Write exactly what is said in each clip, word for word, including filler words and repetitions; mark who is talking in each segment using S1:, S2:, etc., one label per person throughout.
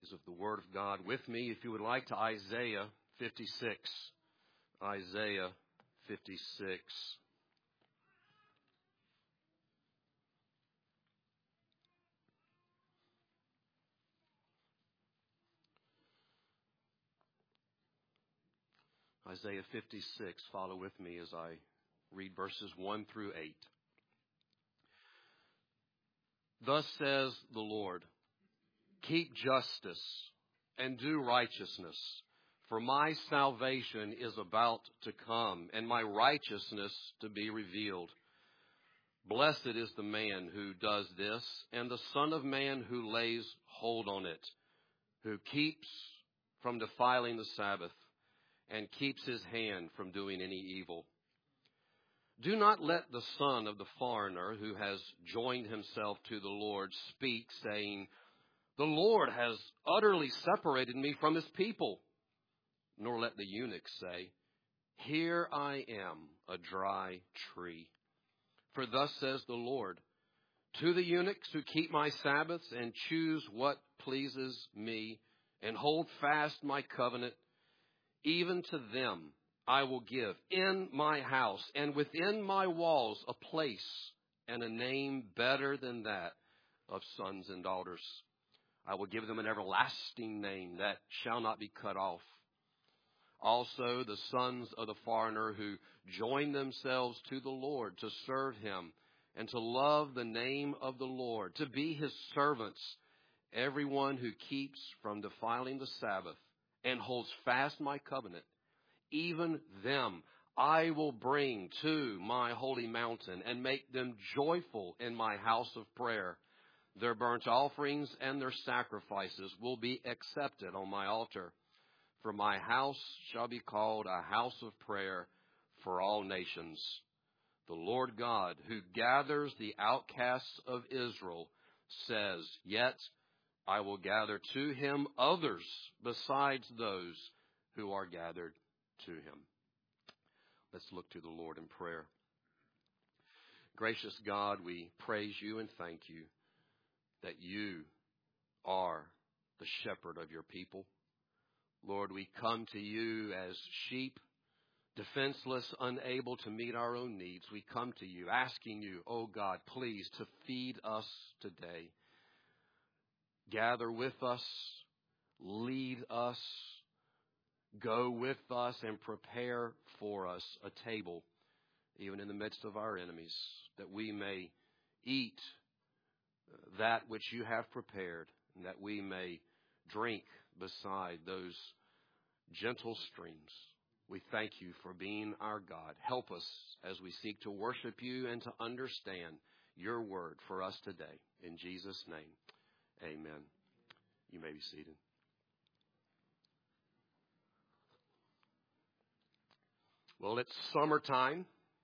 S1: Of the Word of God with me, if you would like, to Isaiah fifty-six. Isaiah fifty-six. Isaiah fifty-six. Follow with me as I read verses one through eight. Thus says the Lord, keep justice and do righteousness, for my salvation is about to come, and my righteousness to be revealed. Blessed is the man who does this, and the Son of Man who lays hold on it, who keeps from defiling the Sabbath, and keeps his hand from doing any evil. Do not let the son of the foreigner who has joined himself to the Lord speak, saying, the Lord has utterly separated me from his people. Nor let the eunuch say, here I am, a dry tree. For thus says the Lord, to the eunuchs who keep my Sabbaths and choose what pleases me and hold fast my covenant, even to them I will give in my house and within my walls a place and a name better than that of sons and daughters. I will give them an everlasting name that shall not be cut off. Also the sons of the foreigner who join themselves to the Lord to serve him and to love the name of the Lord, to be his servants, everyone who keeps from defiling the Sabbath and holds fast my covenant, even them I will bring to my holy mountain and make them joyful in my house of prayer. Their burnt offerings and their sacrifices will be accepted on my altar. For my house shall be called a house of prayer for all nations. The Lord God, who gathers the outcasts of Israel, says, yet I will gather to him others besides those who are gathered to him. Let's look to the Lord in prayer. Gracious God, we praise you and thank you that you are the shepherd of your people. Lord, we come to you as sheep, defenseless, unable to meet our own needs. We come to you asking you, oh God, please to feed us today. Gather with us, lead us, go with us, and prepare for us a table, even in the midst of our enemies, that we may eat that which you have prepared, and that we may drink beside those gentle streams. We thank you for being our God. Help us as we seek to worship you and to understand your word for us today. In Jesus' name, amen. You may be seated. Well, it's summertime.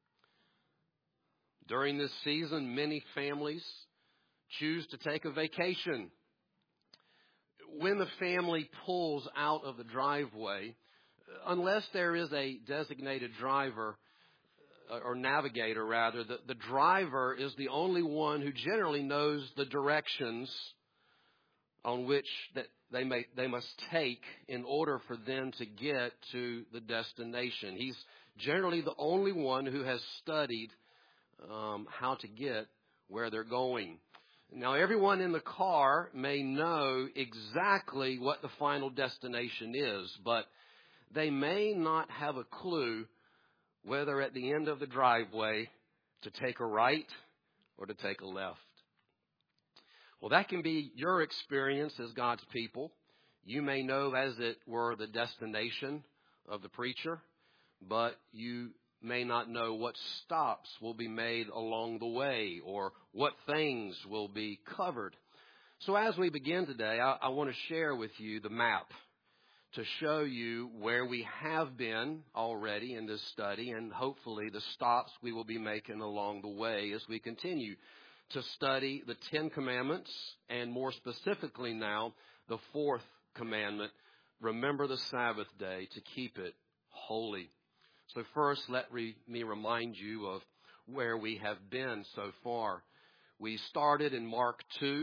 S1: During this season, many families choose to take a vacation. When the family pulls out of the driveway, unless there is a designated driver or navigator rather, the, the driver is the only one who generally knows the directions on which that they may they must take in order for them to get to the destination. He's generally the only one who has studied um, how to get where they're going. Now, everyone in the car may know exactly what the final destination is, but they may not have a clue whether at the end of the driveway to take a right or to take a left. Well, that can be your experience as God's people. You may know, as it were, the destination of the preacher, but you may not know what stops will be made along the way or what things will be covered. So as we begin today, I, I want to share with you the map to show you where we have been already in this study and hopefully the stops we will be making along the way as we continue to study the Ten Commandments and more specifically now the fourth commandment, remember the Sabbath day to keep it holy. So first, let re, me remind you of where we have been so far. We started in Mark two,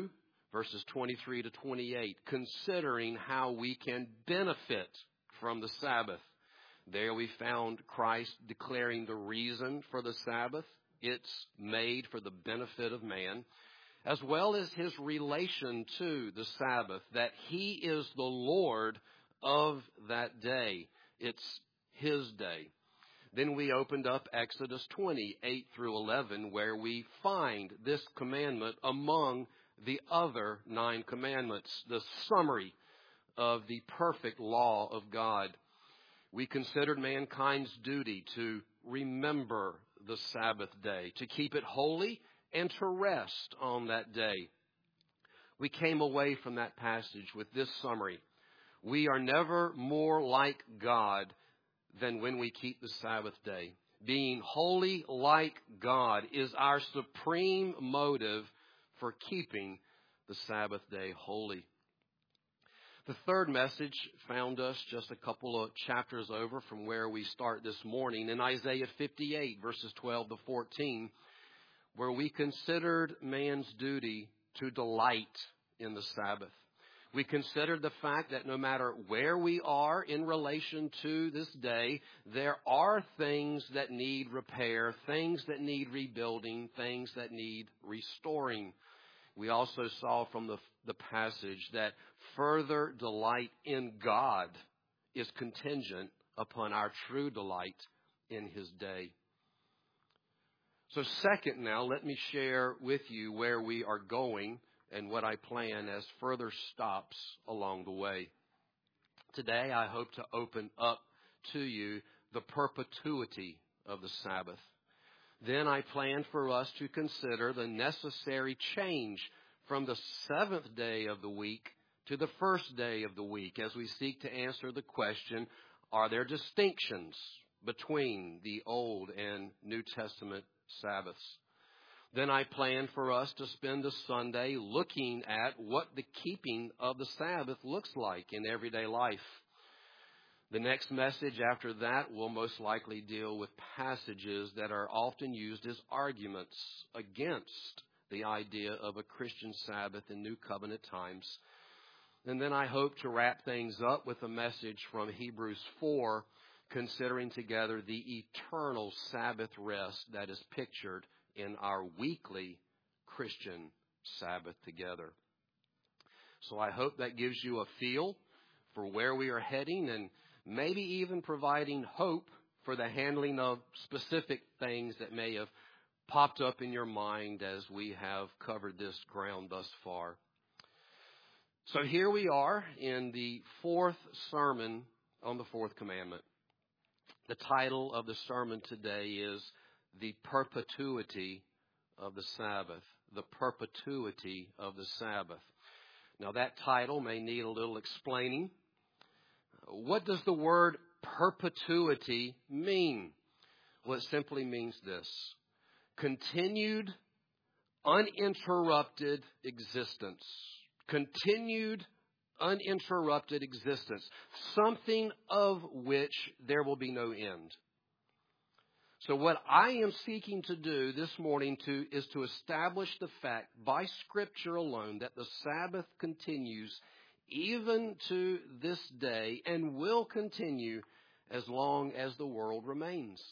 S1: verses twenty-three to twenty-eight, considering how we can benefit from the Sabbath. There we found Christ declaring the reason for the Sabbath. It's made for the benefit of man, as well as his relation to the Sabbath, that he is the Lord of that day. It's his day. Then we opened up Exodus twenty, eight through eleven, where we find this commandment among the other nine commandments, the summary of the perfect law of God. We considered mankind's duty to remember the Sabbath day, to keep it holy, and to rest on that day. We came away from that passage with this summary. We are never more like God than when we keep the Sabbath day. Being holy like God is our supreme motive for keeping the Sabbath day holy. The third message found us just a couple of chapters over from where we start this morning in Isaiah fifty-eight, verses twelve to fourteen, where we considered man's duty to delight in the Sabbath. We considered the fact that no matter where we are in relation to this day, there are things that need repair, things that need rebuilding, things that need restoring. We also saw from the, the passage that further delight in God is contingent upon our true delight in his day. So second now, let me share with you where we are going and what I plan as further stops along the way. Today, I hope to open up to you the perpetuity of the Sabbath. Then I plan for us to consider the necessary change from the seventh day of the week to the first day of the week as we seek to answer the question, are there distinctions between the Old and New Testament Sabbaths? Then I plan for us to spend a Sunday looking at what the keeping of the Sabbath looks like in everyday life. The next message after that will most likely deal with passages that are often used as arguments against the idea of a Christian Sabbath in New Covenant times. And then I hope to wrap things up with a message from Hebrews four, considering together the eternal Sabbath rest that is pictured in our weekly Christian Sabbath together. So I hope that gives you a feel for where we are heading and maybe even providing hope for the handling of specific things that may have popped up in your mind as we have covered this ground thus far. So here we are in the fourth sermon on the fourth commandment. The title of the sermon today is The Perpetuity of the Sabbath. The Perpetuity of the Sabbath. Now that title may need a little explaining. What does the word perpetuity mean? Well, it simply means this: continued, uninterrupted existence. Continued, uninterrupted existence. Something of which there will be no end. So what I am seeking to do this morning to, is to establish the fact by Scripture alone that the Sabbath continues even to this day and will continue as long as the world remains.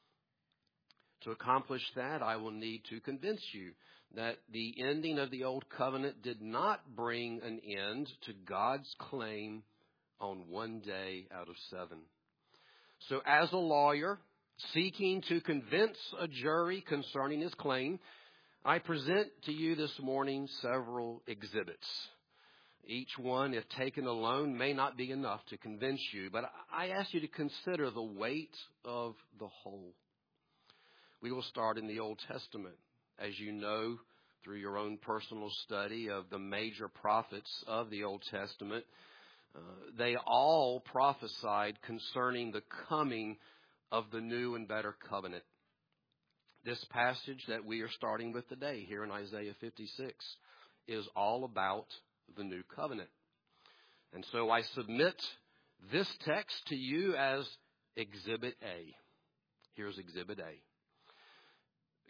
S1: To accomplish that, I will need to convince you that the ending of the Old Covenant did not bring an end to God's claim on one day out of seven. So as a lawyer seeking to convince a jury concerning his claim, I present to you this morning several exhibits. Each one, if taken alone, may not be enough to convince you, but I ask you to consider the weight of the whole. We will start in the Old Testament. As you know, through your own personal study of the major prophets of the Old Testament, uh, they all prophesied concerning the coming of the new and better covenant. This passage that we are starting with today here in Isaiah fifty-six is all about the new covenant. And so I submit this text to you as Exhibit A. Here's Exhibit A.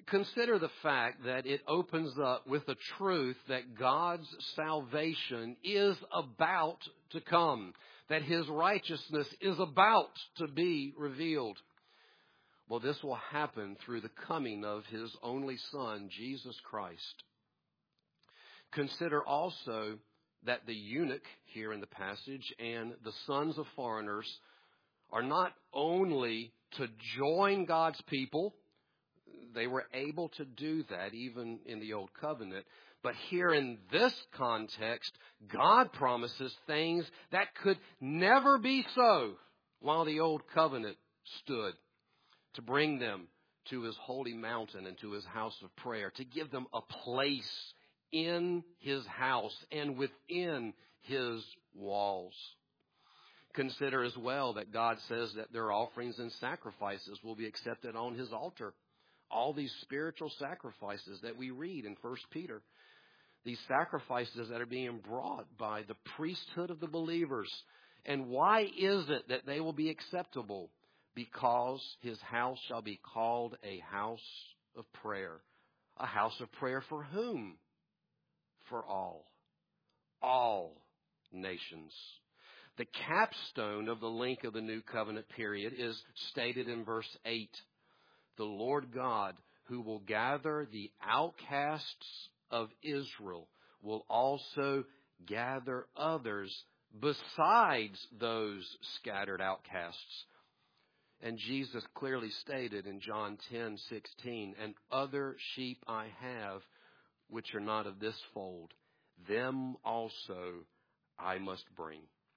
S1: Consider the fact that it opens up with the truth that God's salvation is about to come, that His righteousness is about to be revealed. Well, this will happen through the coming of His only Son, Jesus Christ. Consider also that the eunuch here in the passage and the sons of foreigners are not only to join God's people. They were able to do that even in the Old Covenant. But here in this context, God promises things that could never be so while the Old Covenant stood, to bring them to His holy mountain and to His house of prayer, to give them a place in His house and within His walls. Consider as well that God says that their offerings and sacrifices will be accepted on His altar. All these spiritual sacrifices that we read in First Peter, these sacrifices that are being brought by the priesthood of the believers. And why is it that they will be acceptable? Because His house shall be called a house of prayer. A house of prayer for whom? For all. All nations. The capstone of the link of the New Covenant period is stated in verse eight. The Lord God, who will gather the outcasts of Israel, will also gather others besides those scattered outcasts. And Jesus clearly stated in John ten sixteen, and other sheep I have, which are not of this fold, them also I must bring.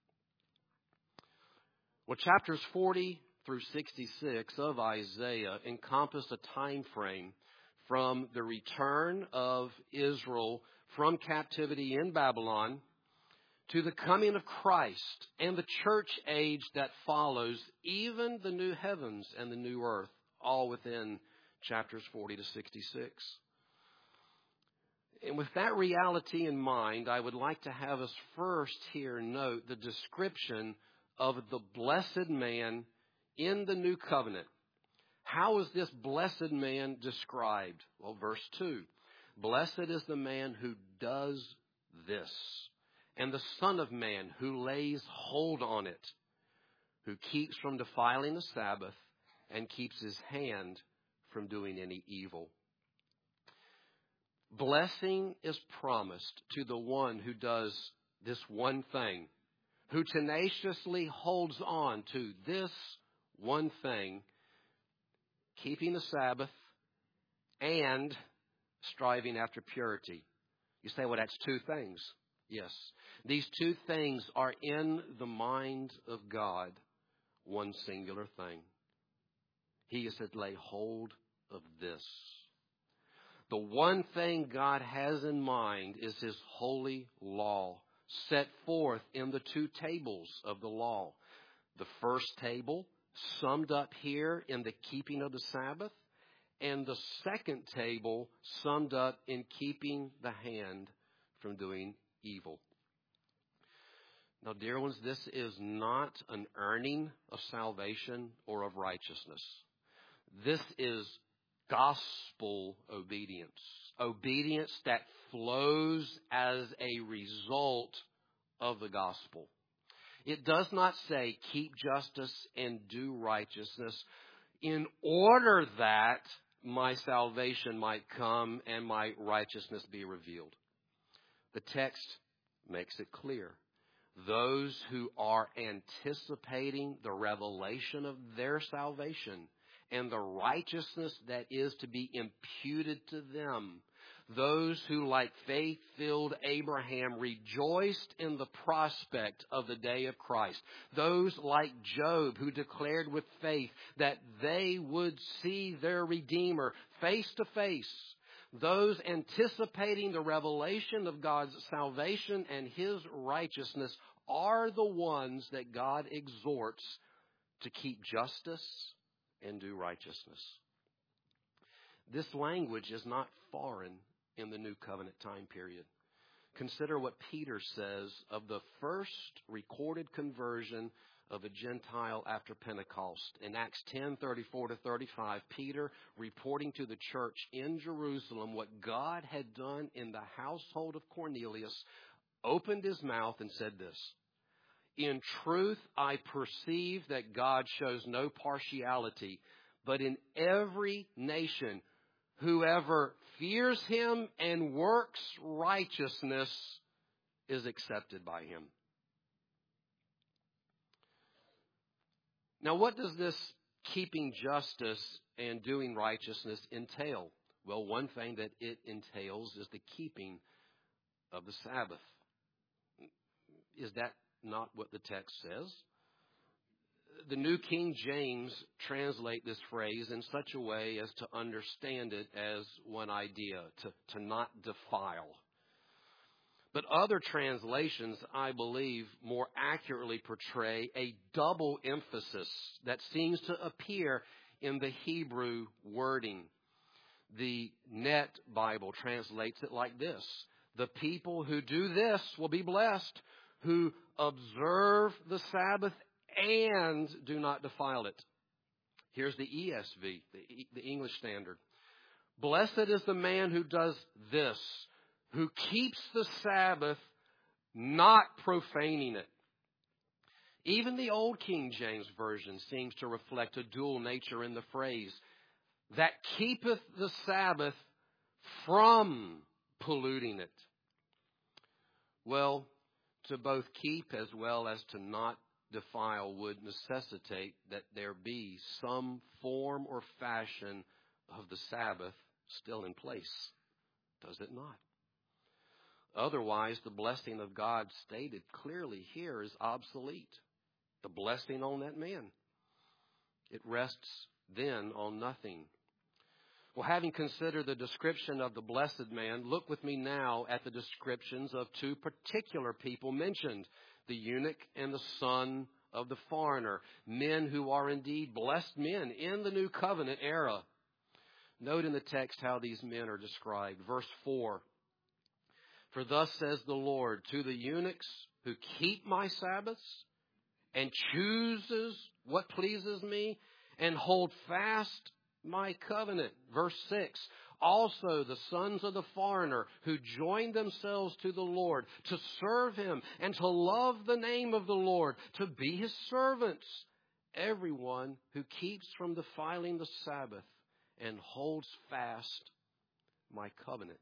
S1: Well, chapters forty through sixty-six of Isaiah encompass a time frame from the return of Israel from captivity in Babylon to the coming of Christ and the church age that follows, even the new heavens and the new earth, all within chapters forty to sixty-six. And with that reality in mind, I would like to have us first here note the description of the blessed man in the new covenant. How is this blessed man described? Well, verse two. Blessed is the man who does this, and the Son of Man who lays hold on it, who keeps from defiling the Sabbath and keeps his hand from doing any evil. Blessing is promised to the one who does this one thing, who tenaciously holds on to this one thing, keeping the Sabbath and striving after purity. You say, well, that's two things. Yes. These two things are in the mind of God one singular thing. He is to lay hold of this. The one thing God has in mind is His holy law, set forth in the two tables of the law. The first table, summed up here in the keeping of the Sabbath, and the second table, summed up in keeping the hand from doing evil. Now, dear ones, this is not an earning of salvation or of righteousness. This is gospel obedience. Obedience that flows as a result of the gospel. It does not say keep justice and do righteousness in order that my salvation might come and my righteousness be revealed. The text makes it clear. Those who are anticipating the revelation of their salvation and the righteousness that is to be imputed to them, those who, like faith-filled Abraham, rejoiced in the prospect of the day of Christ, those like Job who declared with faith that they would see their Redeemer face to face, those anticipating the revelation of God's salvation and His righteousness are the ones that God exhorts to keep justice and do righteousness. This language is not foreign in the New Covenant time period. Consider what Peter says of the first recorded conversion of a Gentile after Pentecost. In Acts ten, thirty-four to thirty-five, Peter, reporting to the church in Jerusalem what God had done in the household of Cornelius, opened his mouth and said this, "In truth, I perceive that God shows no partiality, but in every nation, whoever fears him and works righteousness is accepted by him." Now, what does this keeping justice and doing righteousness entail? Well, one thing that it entails is the keeping of the Sabbath. Is that not what the text says? The New King James translate this phrase in such a way as to understand it as one idea, to, to not defile. But other translations, I believe, more accurately portray a double emphasis that seems to appear in the Hebrew wording. The Net Bible translates it like this: "The people who do this will be blessed, who observe the Sabbath and do not defile it." Here's the E S V, the, the English Standard. "Blessed is the man who does this, who keeps the Sabbath, not profaning it." Even the Old King James Version seems to reflect a dual nature in the phrase, "that keepeth the Sabbath from polluting it." Well, to both keep as well as to not defile would necessitate that there be some form or fashion of the Sabbath still in place, does it not? Otherwise, the blessing of God stated clearly here is obsolete. The blessing on that man. It rests then on nothing. Well, having considered the description of the blessed man, look with me now at the descriptions of two particular people mentioned, the eunuch and the son of the foreigner, men who are indeed blessed men in the New Covenant era. Note in the text how these men are described. Verse four, "For thus says the Lord to the eunuchs who keep my Sabbaths and chooses what pleases me and hold fast my covenant." Verse six, "Also the sons of the foreigner who join themselves to the Lord to serve him and to love the name of the Lord, to be his servants. Everyone who keeps from defiling the Sabbath and holds fast my covenant."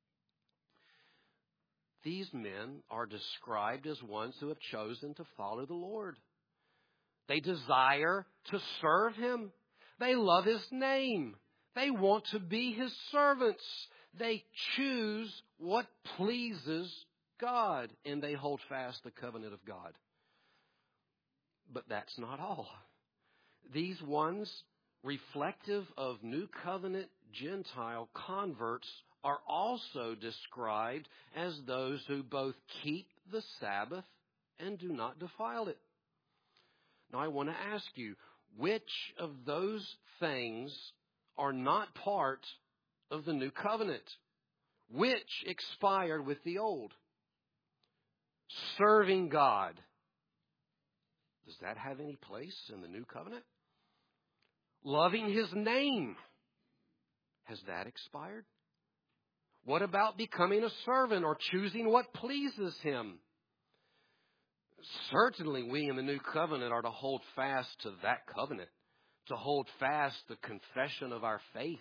S1: These men are described as ones who have chosen to follow the Lord. They desire to serve him. They love his name. They want to be his servants. They choose what pleases God, and they hold fast the covenant of God. But that's not all. These ones, reflective of New Covenant Gentile converts, are also described as those who both keep the Sabbath and do not defile it. Now, I want to ask you, which of those things are not part of the New Covenant? Which expired with the Old? Serving God. Does that have any place in the New Covenant? Loving his name. Has that expired? What about becoming a servant or choosing what pleases him? Certainly we in the New Covenant are to hold fast to that covenant, to hold fast the confession of our faith.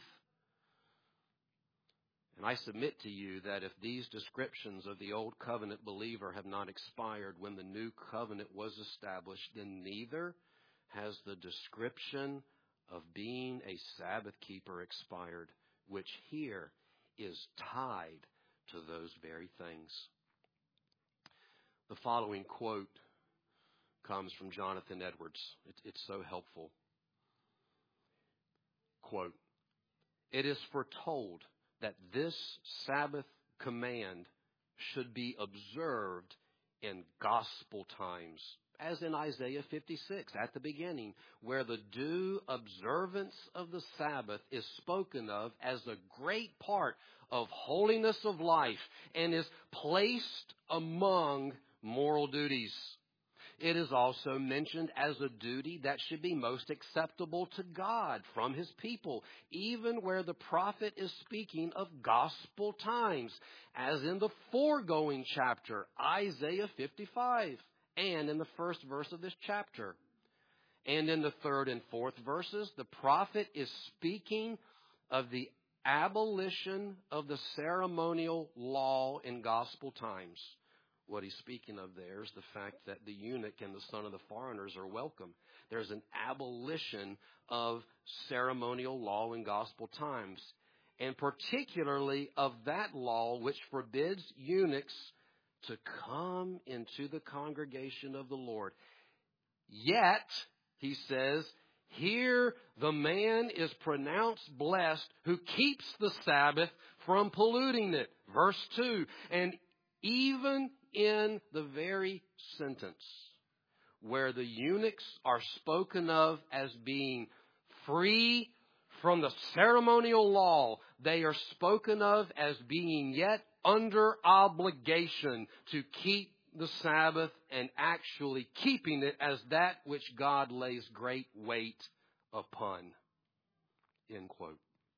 S1: And I submit to you that if these descriptions of the Old Covenant believer have not expired when the New Covenant was established, then neither has the description of being a Sabbath keeper expired, which here is tied to those very things. The following quote comes from Jonathan Edwards. It, it's so helpful. Quote, "It is foretold that this Sabbath command should be observed in gospel times, as in Isaiah fifty-six at the beginning, where the due observance of the Sabbath is spoken of as a great part of holiness of life and is placed among moral duties. It is also mentioned as a duty that should be most acceptable to God from his people, even where the prophet is speaking of gospel times, as in the foregoing chapter, Isaiah fifty-five, and in the first verse of this chapter. And in the third and fourth verses, the prophet is speaking of the abolition of the ceremonial law in gospel times. What he's speaking of there is the fact that the eunuch and the son of the foreigners are welcome. There's an abolition of ceremonial law in gospel times, and particularly of that law which forbids eunuchs to come into the congregation of the Lord. Yet, he says, here the man is pronounced blessed who keeps the Sabbath from polluting it. Verse two, and even in the very sentence where the eunuchs are spoken of as being free from the ceremonial law, they are spoken of as being yet under obligation to keep the Sabbath, and actually keeping it as that which God lays great weight upon. End quote.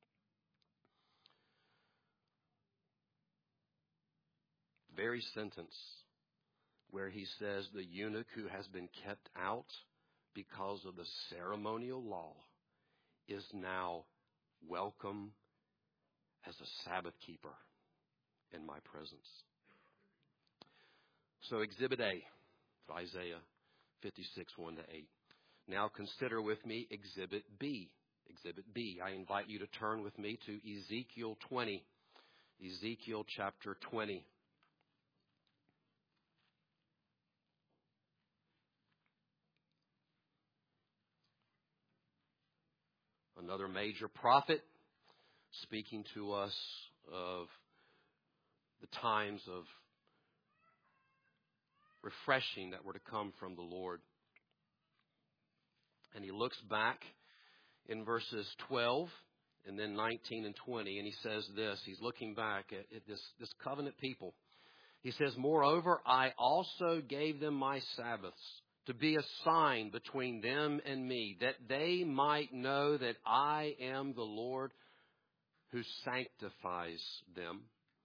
S1: Very sentence where he says the eunuch who has been kept out because of the ceremonial law is now welcome as a Sabbath keeper in my presence. So Exhibit A, Isaiah fifty-six, one to eight. Now consider with me Exhibit B. Exhibit B. I invite you to turn with me to Ezekiel twenty. Ezekiel chapter twenty. Another major prophet speaking to us of the times of refreshing that were to come from the Lord. And he looks back in verses twelve and then nineteen and twenty, and he says this. He's looking back at, at this, this covenant people. He says, moreover, I also gave them my Sabbaths to be a sign between them and me, that they might know that I am the Lord who sanctifies them.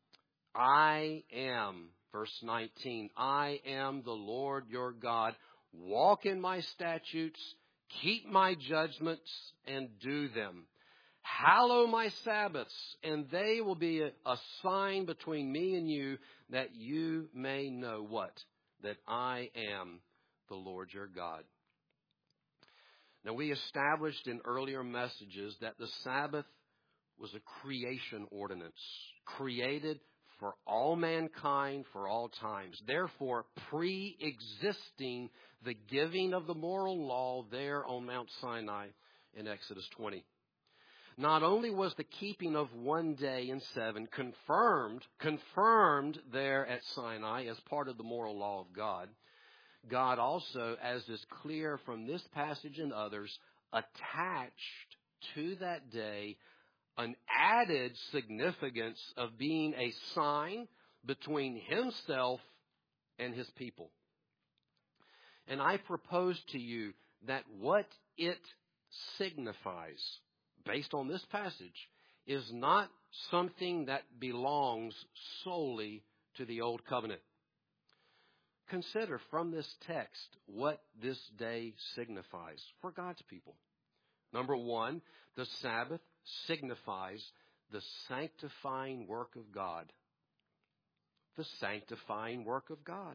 S1: I am, verse nineteen, I am the Lord your God. Walk in my statutes, keep my judgments, and do them. Hallow my Sabbaths, and they will be a, a sign between me and you, that you may know what? That I am the Lord your God. Now, we established in earlier messages that the Sabbath was a creation ordinance, created for all mankind, for all times. Therefore, pre-existing the giving of the moral law there on Mount Sinai in Exodus twenty. Not only was the keeping of one day in seven confirmed, confirmed there at Sinai as part of the moral law of God, God also, as is clear from this passage and others, attached to that day an added significance of being a sign between himself and his people. And I propose to you that what it signifies, based on this passage, is not something that belongs solely to the Old Covenant. Consider from this text what this day signifies for God's people. Number one, the Sabbath signifies the sanctifying work of God. The sanctifying work of God.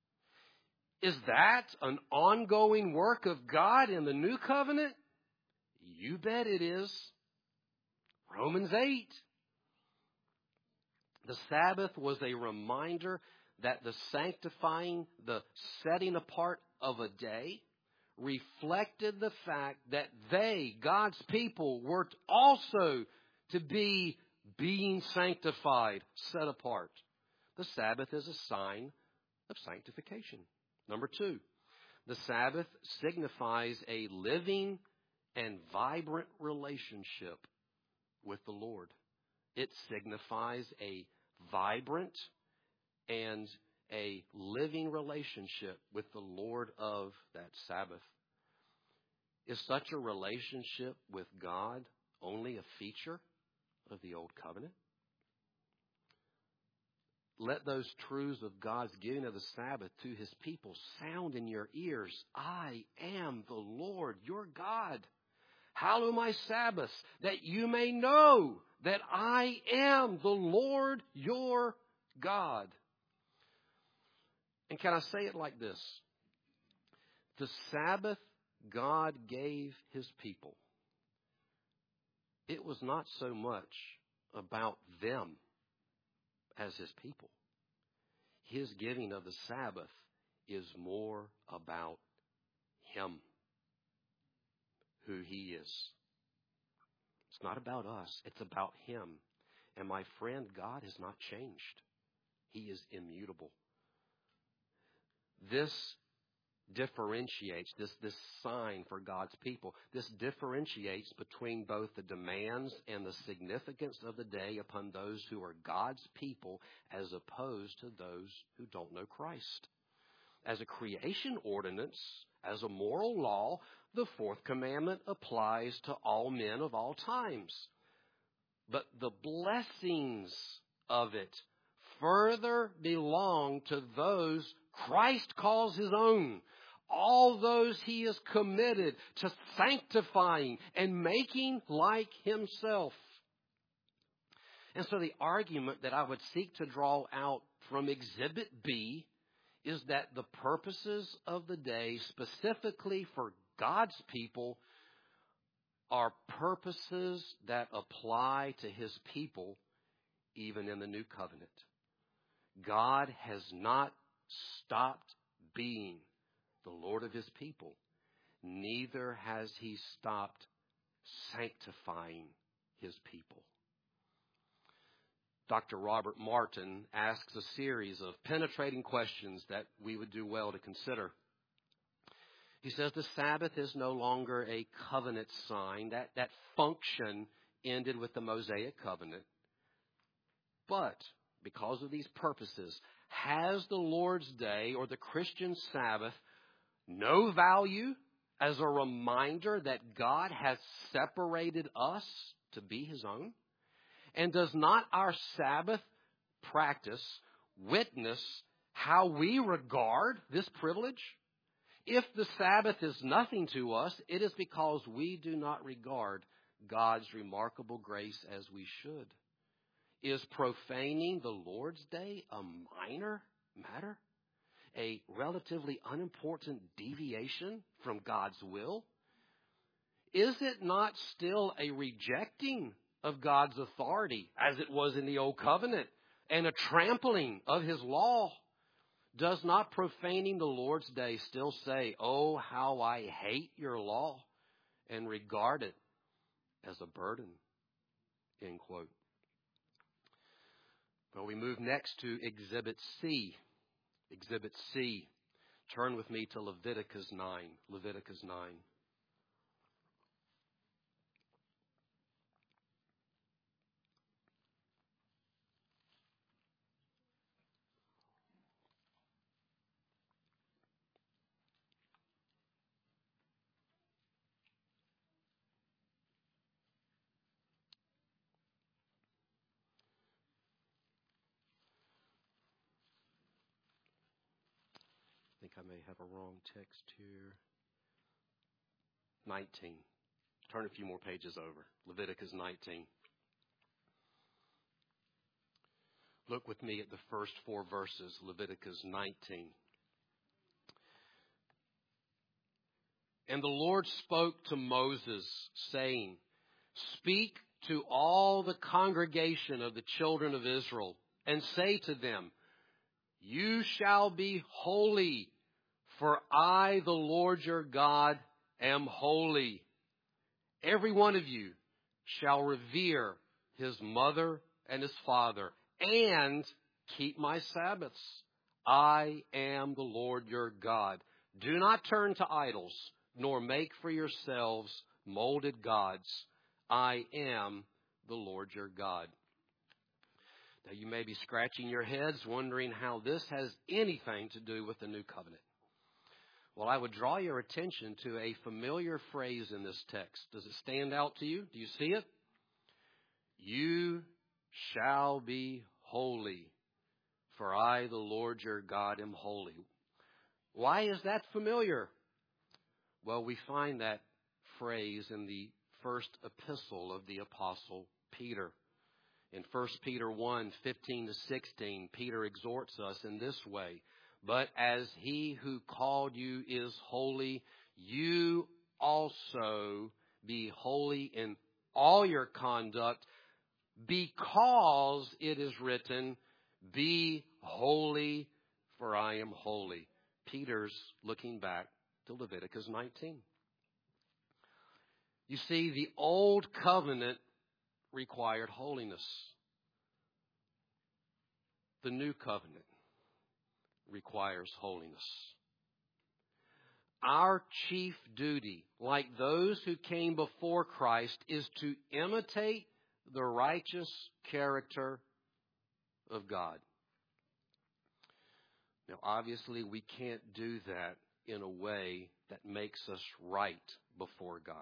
S1: Is that an ongoing work of God in the New Covenant? You bet it is. Romans eight. The Sabbath was a reminder that the sanctifying, the setting apart of a day, reflected the fact that they, God's people, were also to be being sanctified, set apart. The Sabbath is a sign of sanctification. Number two, the Sabbath signifies a living and vibrant relationship with the Lord. It signifies a vibrant and a living relationship with the Lord of that Sabbath. Is such a relationship with God only a feature of the Old Covenant? Let those truths of God's giving of the Sabbath to his people sound in your ears. I am the Lord your God. Hallow my Sabbaths, that you may know that I am the Lord your God. And can I say it like this? The Sabbath God gave his people, it was not so much about them as his people. His giving of the Sabbath is more about him, who he is. It's not about us. It's about him. And my friend, God has not changed. He is immutable. This differentiates, this, this sign for God's people, this differentiates between both the demands and the significance of the day upon those who are God's people as opposed to those who don't know Christ. As a creation ordinance, as a moral law, the fourth commandment applies to all men of all times. But the blessings of it further belong to those Christ calls his own. All those he is committed to sanctifying and making like himself. And so the argument that I would seek to draw out from Exhibit B is that the purposes of the day, specifically for God's people, are purposes that apply to his people even in the new covenant. God has not stopped being the Lord of his people. Neither has he stopped sanctifying his people. Doctor Robert Martin asks a series of penetrating questions that we would do well to consider. He says the Sabbath is no longer a covenant sign. That, that function ended with the Mosaic covenant. But because of these purposes, has the Lord's Day or the Christian Sabbath no value as a reminder that God has separated us to be his own? And does not our Sabbath practice witness how we regard this privilege? If the Sabbath is nothing to us, it is because we do not regard God's remarkable grace as we should. Is profaning the Lord's Day a minor matter? A relatively unimportant deviation from God's will? Is it not still a rejecting of God's authority as it was in the Old Covenant and a trampling of his law? Does not profaning the Lord's Day still say, oh, how I hate your law, and regard it as a burden? End quote. Well, we move next to Exhibit C. Exhibit C. Turn with me to Leviticus nine. Leviticus nine. I think I may have a wrong text here. nineteen. Turn a few more pages over. Leviticus nineteen. Look with me at the first four verses, Leviticus nineteen. And the Lord spoke to Moses, saying, speak to all the congregation of the children of Israel, and say to them, you shall be holy, for I, the Lord your God, am holy. Every one of you shall revere his mother and his father, and keep my Sabbaths. I am the Lord your God. Do not turn to idols, nor make for yourselves molded gods. I am the Lord your God. Now, you may be scratching your heads wondering how this has anything to do with the new covenant. Well, I would draw your attention to a familiar phrase in this text. Does it stand out to you? Do you see it? You shall be holy, for I, the Lord your God, am holy. Why is that familiar? Well, we find that phrase in the first epistle of the Apostle Peter. In First Peter one, fifteen to sixteen, Peter exhorts us in this way. But as he who called you is holy, you also be holy in all your conduct, because it is written, be holy, for I am holy. Peter's looking back to Leviticus nineteen. You see, the old covenant required holiness. The new covenant requires holiness. Our chief duty, like those who came before Christ, is to imitate the righteous character of God. Now, obviously, we can't do that in a way that makes us right before God.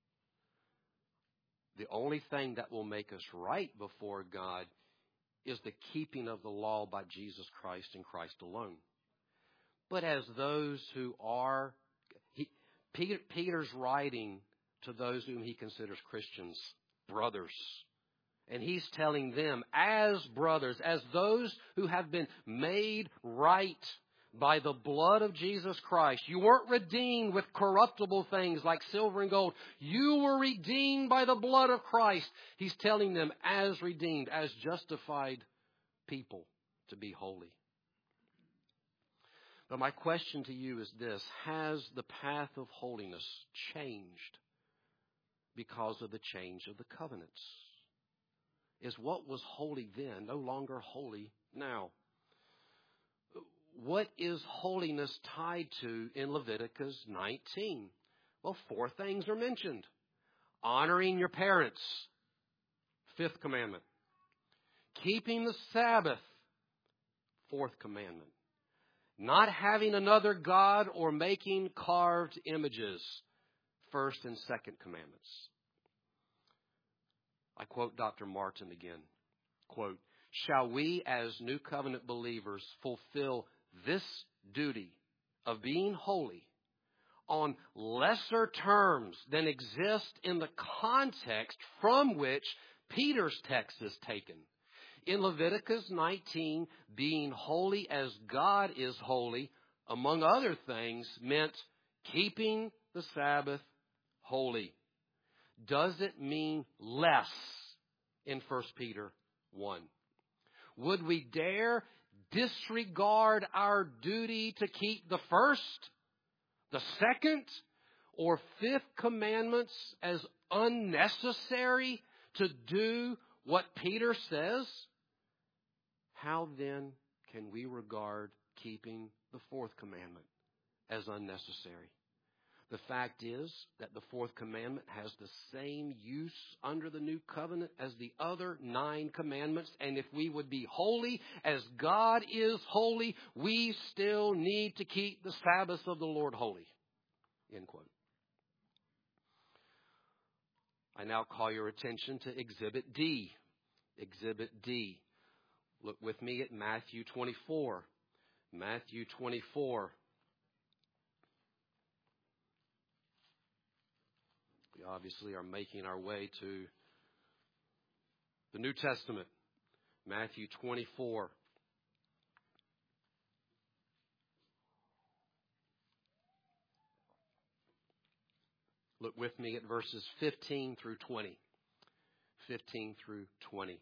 S1: The only thing that will make us right before God is the keeping of the law by Jesus Christ and Christ alone. But as those who are, he, Peter, Peter's writing to those whom he considers Christians, brothers. And he's telling them, as brothers, as those who have been made right by the blood of Jesus Christ. You weren't redeemed with corruptible things like silver and gold. You were redeemed by the blood of Christ. He's telling them, as redeemed, as justified people, to be holy. But my question to you is this: has the path of holiness changed because of the change of the covenants? Is what was holy then no longer holy now? What is holiness tied to in Leviticus nineteen? Well, four things are mentioned. Honoring your parents, fifth commandment. Keeping the Sabbath, fourth commandment. Not having another god or making carved images, first and second commandments. I quote Doctor Martin again. Quote, shall we as New Covenant believers fulfill this duty of being holy on lesser terms than exist in the context from which Peter's text is taken? In Leviticus nineteen, being holy as God is holy, among other things, meant keeping the Sabbath holy. Does it mean less in First Peter one? Would we dare disregard our duty to keep the first, the second, or fifth commandments as unnecessary to do what Peter says? How then can we regard keeping the fourth commandment as unnecessary? The fact is that the fourth commandment has the same use under the new covenant as the other nine commandments. And if we would be holy as God is holy, we still need to keep the Sabbath of the Lord holy. End quote. I now call your attention to Exhibit D. Exhibit D. Look with me at Matthew twenty-four. Matthew twenty-four. We obviously are making our way to the New Testament. Matthew twenty-four. Look with me at verses fifteen through twenty. fifteen through twenty.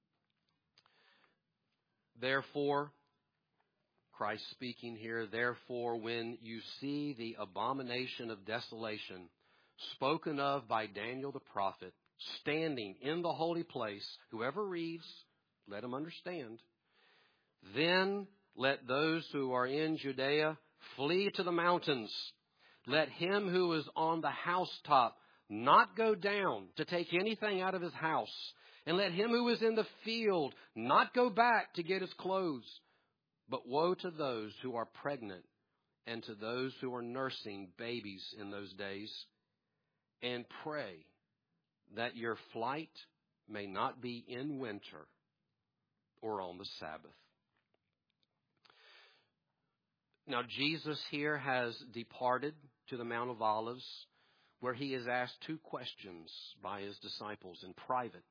S1: Therefore, Christ speaking here, therefore, when you see the abomination of desolation spoken of by Daniel the prophet, standing in the holy place, whoever reads, let him understand. Then let those who are in Judea flee to the mountains. Let him who is on the housetop not go down to take anything out of his house. And let him who is in the field not go back to get his clothes. But woe to those who are pregnant and to those who are nursing babies in those days. And pray that your flight may not be in winter or on the Sabbath. Now, Jesus here has departed to the Mount of Olives, where he is asked two questions by his disciples in private.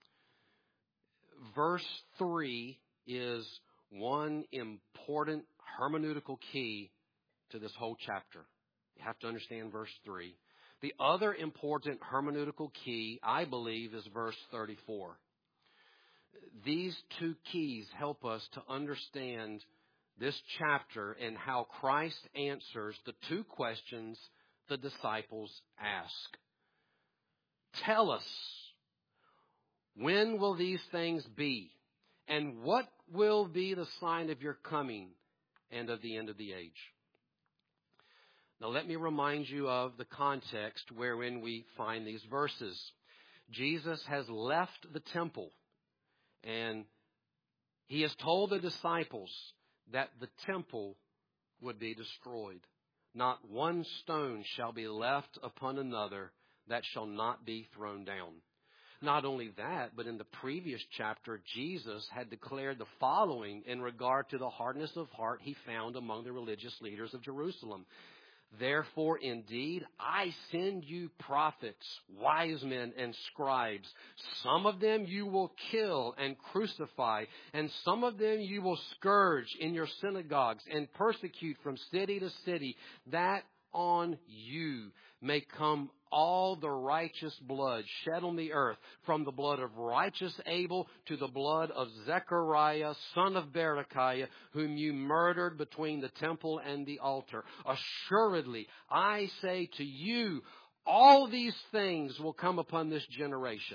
S1: Verse three is one important hermeneutical key to this whole chapter. You have to understand verse three. The other important hermeneutical key, I believe, is verse thirty-four. These two keys help us to understand this chapter and how Christ answers the two questions the disciples ask. Tell us, when will these things be? And what will be the sign of your coming and of the end of the age? Now let me remind you of the context wherein we find these verses. Jesus has left the temple, and he has told the disciples that the temple would be destroyed. Not one stone shall be left upon another that shall not be thrown down. Not only that, but in the previous chapter, Jesus had declared the following in regard to the hardness of heart he found among the religious leaders of Jerusalem. Therefore, indeed, I send you prophets, wise men, and scribes. Some of them you will kill and crucify, and some of them you will scourge in your synagogues and persecute from city to city, that on you may come all the righteous blood shed on the earth, from the blood of righteous Abel to the blood of Zechariah, son of Berechiah, whom you murdered between the temple and the altar. Assuredly, I say to you, all these things will come upon this generation.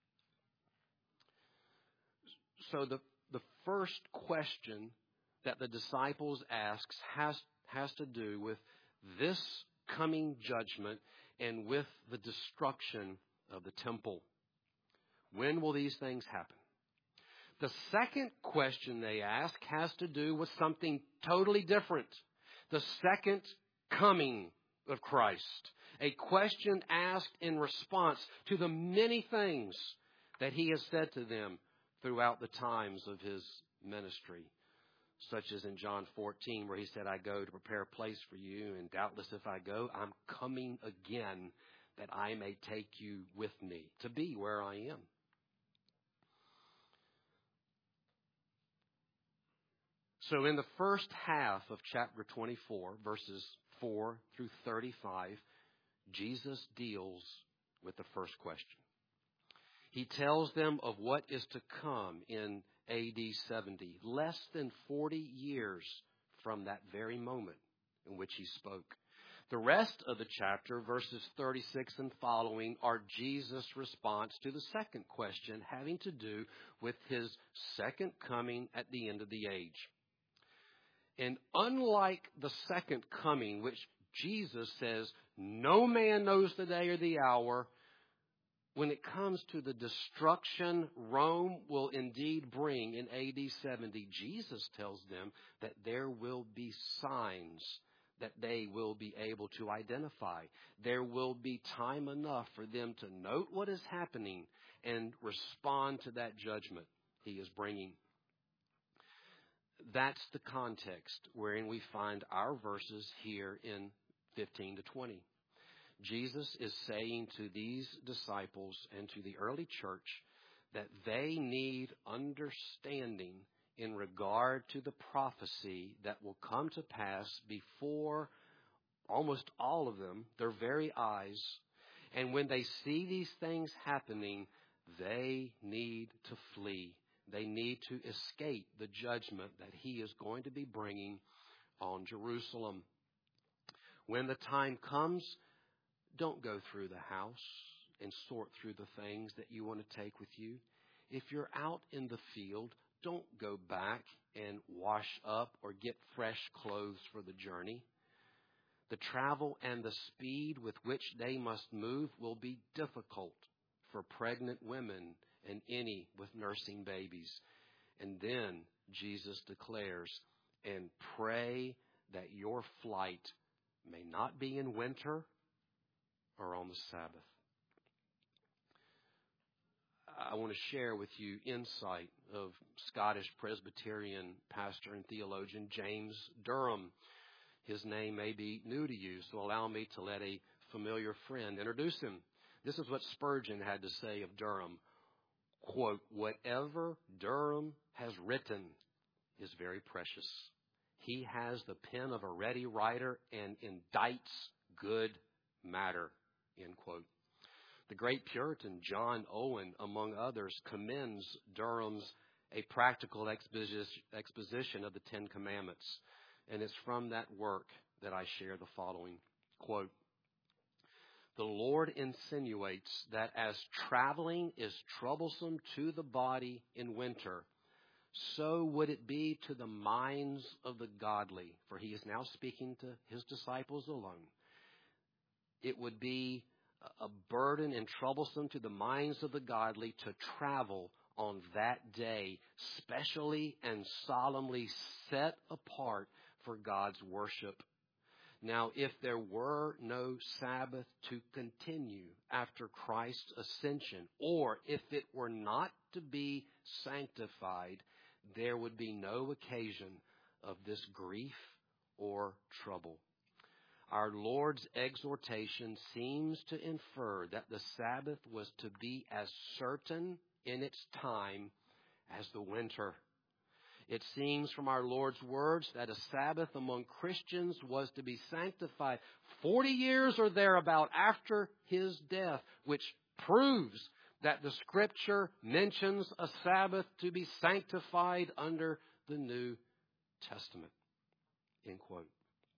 S1: So the, the first question that the disciples asks has, has to do with this coming judgment and with the destruction of the temple. When will these things happen? The second question they ask has to do with something totally different. The second coming of Christ. A question asked in response to the many things that he has said to them throughout the times of his ministry. Such as in John fourteen, where he said, I go to prepare a place for you, and doubtless if I go, I'm coming again, that I may take you with me to be where I am. So in the first half of chapter twenty-four, verses four through thirty-five, Jesus deals with the first question. He tells them of what is to come in A D seventy, less than forty years from that very moment in which he spoke. The rest of the chapter, verses thirty-six and following, are Jesus' response to the second question, having to do with his second coming at the end of the age. And unlike the second coming, which Jesus says, no man knows the day or the hour, when it comes to the destruction Rome will indeed bring in A D seventy, Jesus tells them that there will be signs that they will be able to identify. There will be time enough for them to note what is happening and respond to that judgment he is bringing. That's the context wherein we find our verses here in fifteen to twenty. Jesus is saying to these disciples and to the early church that they need understanding in regard to the prophecy that will come to pass before almost all of them, their very eyes. And when they see these things happening, they need to flee. They need to escape the judgment that he is going to be bringing on Jerusalem. When the time comes, don't go through the house and sort through the things that you want to take with you. If you're out in the field, don't go back and wash up or get fresh clothes for the journey. The travel and the speed with which they must move will be difficult for pregnant women and any with nursing babies. And then Jesus declares, and pray that your flight may not be in winter or on the Sabbath. I want to share with you insight of Scottish Presbyterian pastor and theologian James Durham. His name may be new to you, so allow me to let a familiar friend introduce him. This is what Spurgeon had to say of Durham. Quote, whatever Durham has written is very precious. He has the pen of a ready writer and indicts good matter, end quote. The great Puritan John Owen, among others, commends Durham's A Practical Exposition of the Ten Commandments. And it's from that work that I share the following quote. The Lord insinuates that as traveling is troublesome to the body in winter, so would it be to the minds of the godly. For he is now speaking to his disciples alone. It would be a burden and troublesome to the minds of the godly to travel on that day, specially and solemnly set apart for God's worship. Now, if there were no Sabbath to continue after Christ's ascension, or if it were not to be sanctified, there would be no occasion of this grief or trouble. Our Lord's exhortation seems to infer that the Sabbath was to be as certain in its time as the winter. It seems from our Lord's words that a Sabbath among Christians was to be sanctified forty years or thereabout after his death, which proves that the Scripture mentions a Sabbath to be sanctified under the New Testament. End quote.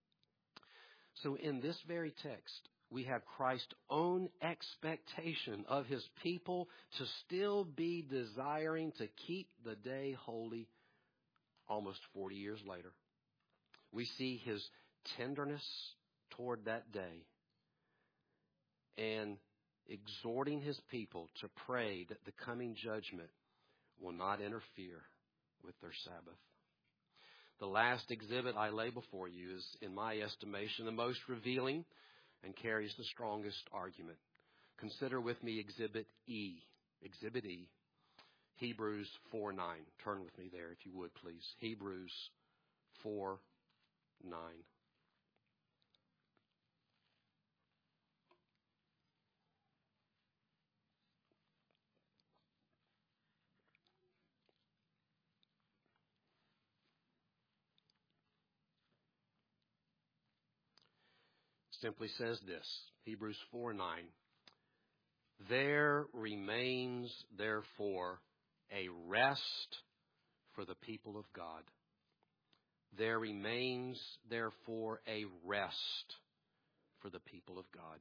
S1: So in this very text, we have Christ's own expectation of his people to still be desiring to keep the day holy almost forty years later. We see his tenderness toward that day and exhorting his people to pray that the coming judgment will not interfere with their Sabbath. The last exhibit I lay before you is, in my estimation, the most revealing and carries the strongest argument. Consider with me Exhibit E. Exhibit E. Hebrews four nine. Turn with me there if you would, please. Hebrews four nine. Simply says this, Hebrews four nine. There remains, therefore, a rest for the people of God. There remains, therefore, a rest for the people of God.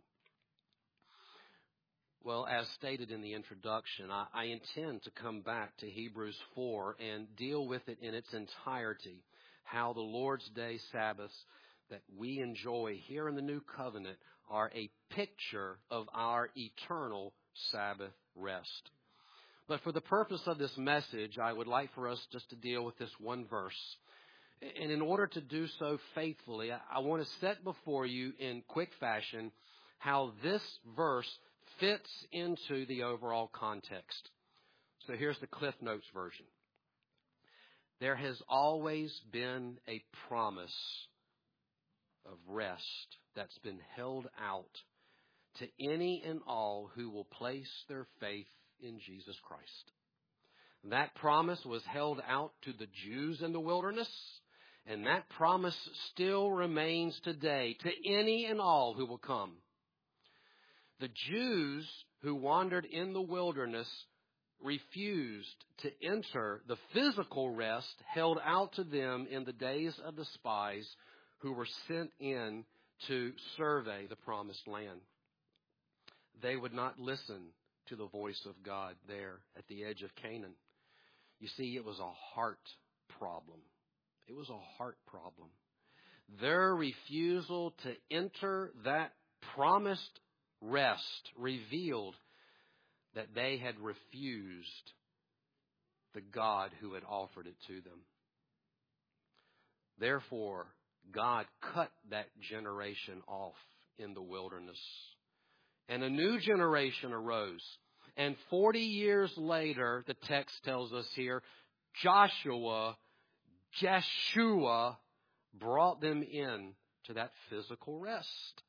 S1: Well, as stated in the introduction, I, I intend to come back to Hebrews four and deal with it in its entirety, how the Lord's Day Sabbaths that we enjoy here in the New Covenant are a picture of our eternal Sabbath rest. But for the purpose of this message, I would like for us just to deal with this one verse. And in order to do so faithfully, I want to set before you in quick fashion how this verse fits into the overall context. So here's the Cliff Notes version. There has always been a promise of rest that's been held out to any and all who will place their faith in Jesus Christ. That promise was held out to the Jews in the wilderness, and that promise still remains today to any and all who will come. The Jews who wandered in the wilderness refused to enter the physical rest held out to them in the days of the spies who were sent in to survey the promised land. They would not listen to the voice of God there at the edge of Canaan. You see, it was a heart problem. It was a heart problem. Their refusal to enter that promised rest revealed that they had refused the God who had offered it to them. Therefore, God cut that generation off in the wilderness. And a new generation arose. And forty years later, the text tells us here, Joshua, Jeshua brought them in to that physical rest.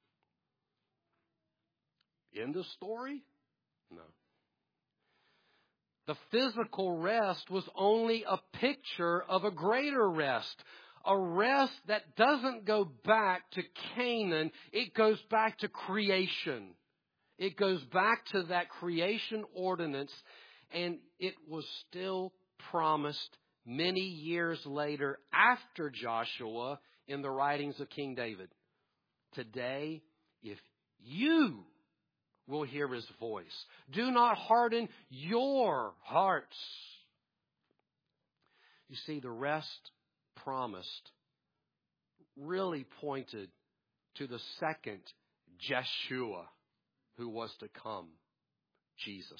S1: End of story? No. The physical rest was only a picture of a greater rest. A rest that doesn't go back to Canaan. It goes back to creation. It goes back to that creation ordinance. And it was still promised many years later after Joshua in the writings of King David. Today, if you will hear His voice, do not harden your hearts. You see, the rest promised really pointed to the second Jeshua who was to come, Jesus.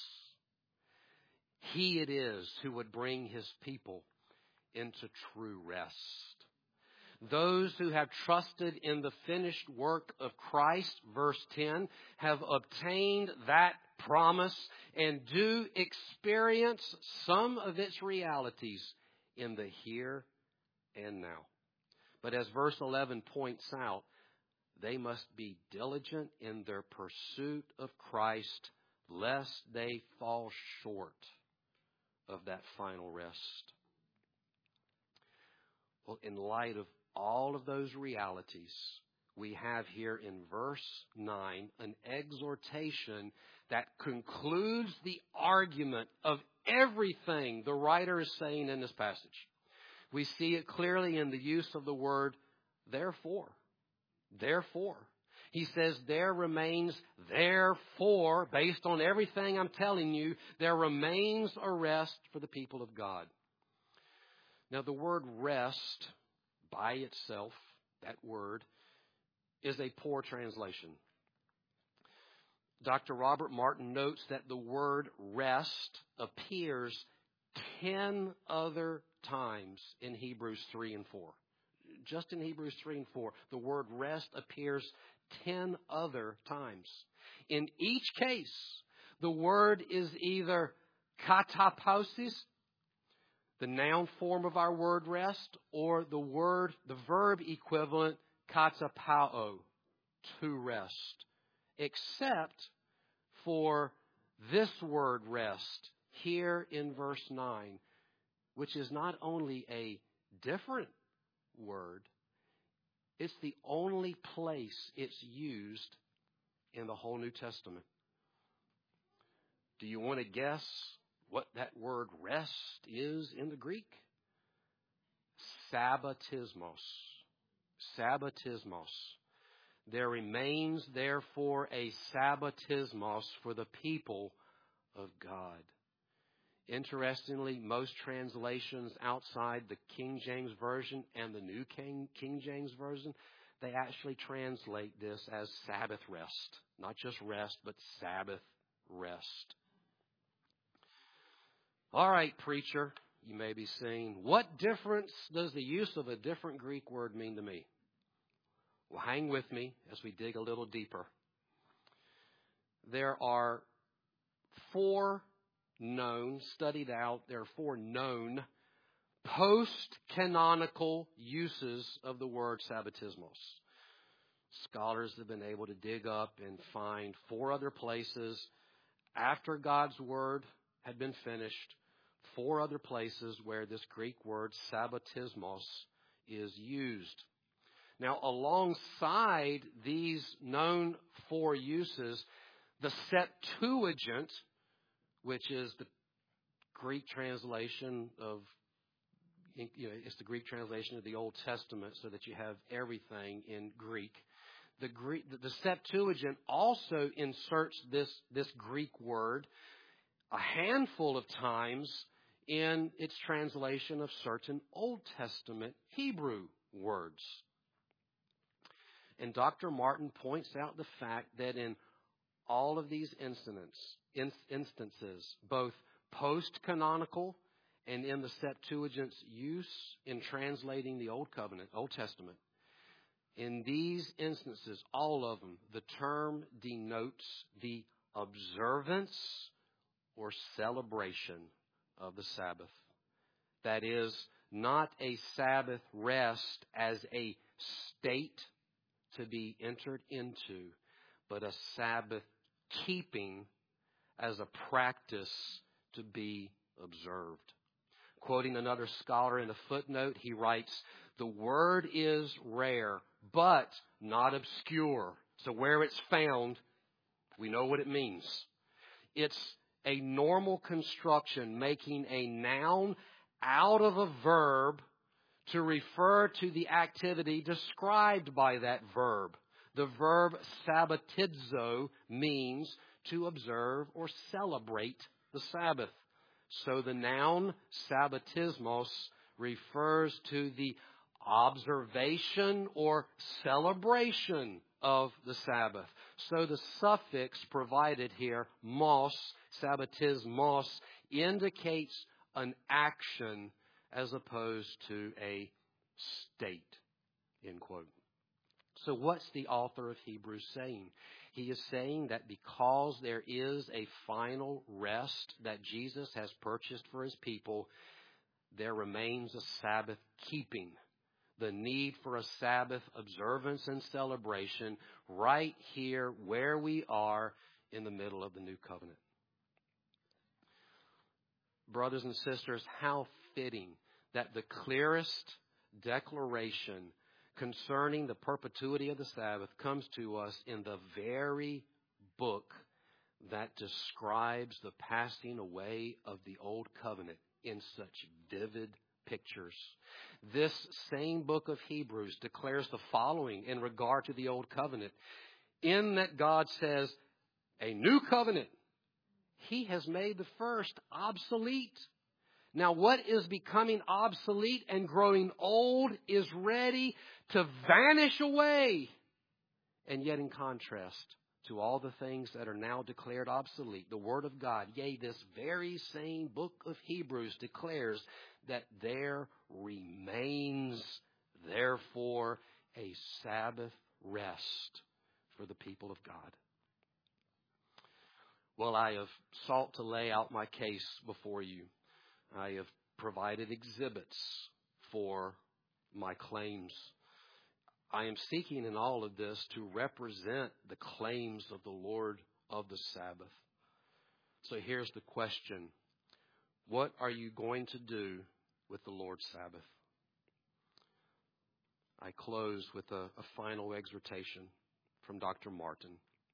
S1: He it is who would bring His people into true rest. Those who have trusted in the finished work of Christ, verse ten, have obtained that promise and do experience some of its realities in the here and now. But as verse eleven points out, they must be diligent in their pursuit of Christ, lest they fall short of that final rest. Well, in light of all of those realities, we have here in verse nine an exhortation that concludes the argument of everything the writer is saying in this passage. We see it clearly in the use of the word therefore. Therefore. He says there remains, therefore, based on everything I'm telling you, there remains a rest for the people of God. Now, the word rest by itself, that word, is a poor translation. Doctor Robert Martin notes that the word rest appears ten other times in Hebrews three and four. Just in Hebrews three and four, the word rest appears ten other times. In each case, the word is either katapausis, the noun form of our word rest, or the word, the verb equivalent, katapao, to rest. Except for this word rest here in verse nine, which is not only a different word, it's the only place it's used in the whole New Testament. Do you want to guess what that word rest is in the Greek? Sabbatismos. Sabbatismos. There remains, therefore, a sabbatismos for the people of God. Interestingly, most translations outside the King James Version and the New King, King James Version, they actually translate this as Sabbath rest. Not just rest, but Sabbath rest. All right, preacher, you may be saying, what difference does the use of a different Greek word mean to me? Well, hang with me as we dig a little deeper. There are four known, studied out, there are four known post-canonical uses of the word sabbatismos. Scholars have been able to dig up and find four other places after God's word had been finished, four other places where this Greek word sabbatismos is used. Now, alongside these known four uses, the Septuagint, which is the Greek translation of, you know, it's the Greek translation of the Old Testament so that you have everything in Greek. The Greek, the Septuagint also inserts this, this Greek word a handful of times in its translation of certain Old Testament Hebrew words. And Doctor Martin points out the fact that in all of these incidents, in, instances, both post-canonical and in the Septuagint's use in translating the Old Covenant, Old Testament, in these instances, all of them, the term denotes the observance or celebration of the Sabbath. That is, not a Sabbath rest as a state to be entered into, but a Sabbath keeping as a practice to be observed. Quoting another scholar in a footnote, he writes, "The word is rare, but not obscure." So where it's found, we know what it means. It's a normal construction, making a noun out of a verb to refer to the activity described by that verb. The verb sabbatizo means to observe or celebrate the Sabbath. So the noun sabbatismos refers to the observation or celebration of the Sabbath. So the suffix provided here, mos, sabbatismos, indicates an action as opposed to a state, end quote. So what's the author of Hebrews saying? He is saying that because there is a final rest that Jesus has purchased for his people, there remains a Sabbath keeping. The need for a Sabbath observance and celebration right here where we are in the middle of the new covenant. Brothers and sisters, how fitting that the clearest declaration concerning the perpetuity of the Sabbath comes to us in the very book that describes the passing away of the old covenant in such vivid pictures. This same book of Hebrews declares the following in regard to the old covenant. In that God says, a new covenant, he has made the first obsolete. Now what is becoming obsolete and growing old is ready to vanish away. And yet in contrast to all the things that are now declared obsolete, the Word of God, yea, this very same book of Hebrews declares that there remains, therefore, a Sabbath rest for the people of God. Well, I have sought to lay out my case before you. I have provided exhibits for my claims. I am seeking in all of this to represent the claims of the Lord of the Sabbath. So here's the question. What are you going to do with the Lord's Sabbath? I close with a, a final exhortation from Doctor Martin.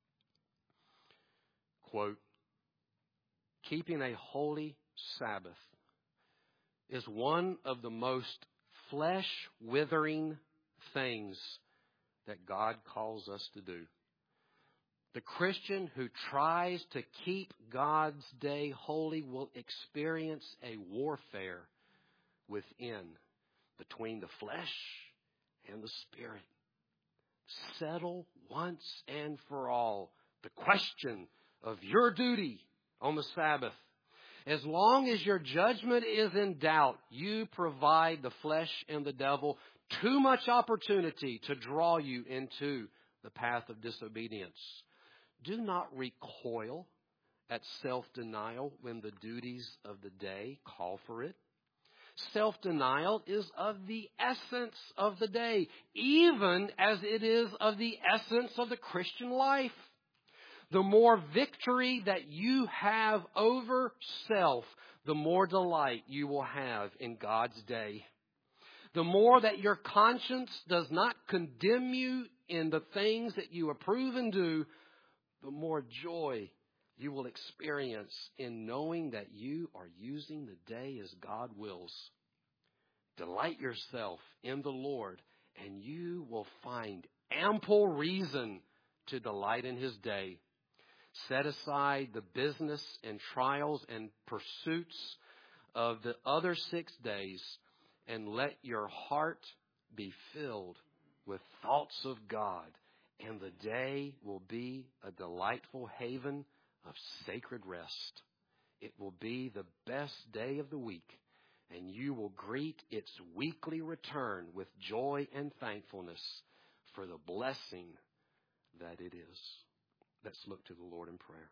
S1: Quote, keeping a holy Sabbath is one of the most flesh-withering things that God calls us to do. The Christian who tries to keep God's day holy will experience a warfare within, between the flesh and the spirit. Settle once and for all the question of your duty on the Sabbath. As long as your judgment is in doubt, you provide the flesh and the devil too much opportunity to draw you into the path of disobedience. Do not recoil at self-denial when the duties of the day call for it. Self-denial is of the essence of the day, even as it is of the essence of the Christian life. The more victory that you have over self, the more delight you will have in God's day. The more that your conscience does not condemn you in the things that you approve and do, the more joy you will experience in knowing that you are using the day as God wills. Delight yourself in the Lord, and you will find ample reason to delight in His day. Set aside the business and trials and pursuits of the other six days and let your heart be filled with thoughts of God and the day will be a delightful haven of sacred rest. It will be the best day of the week, and you will greet its weekly return with joy and thankfulness for the blessing that it is. Let's look to the Lord in prayer.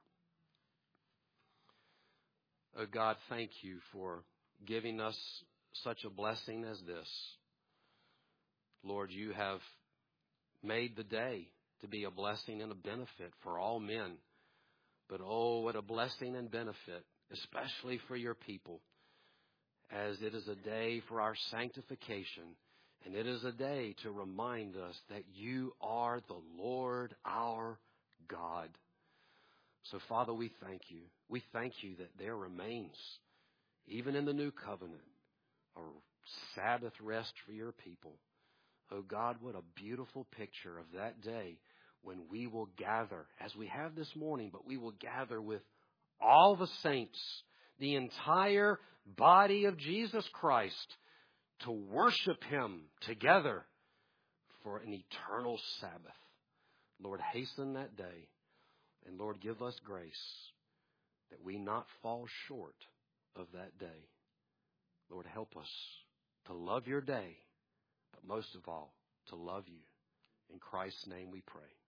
S1: Oh God, thank you for giving us such a blessing as this. Lord, you have made the day to be a blessing and a benefit for all men. But oh, what a blessing and benefit, especially for your people, as it is a day for our sanctification. And it is a day to remind us that you are the Lord our God. So, Father, we thank you. We thank you that there remains, even in the new covenant, a Sabbath rest for your people. Oh, God, what a beautiful picture of that day when we will gather, as we have this morning, but we will gather with all the saints, the entire body of Jesus Christ, to worship Him together for an eternal Sabbath. Lord, hasten that day. And Lord, give us grace that we not fall short of that day. Lord, help us to love your day, but most of all, to love you. In Christ's name we pray.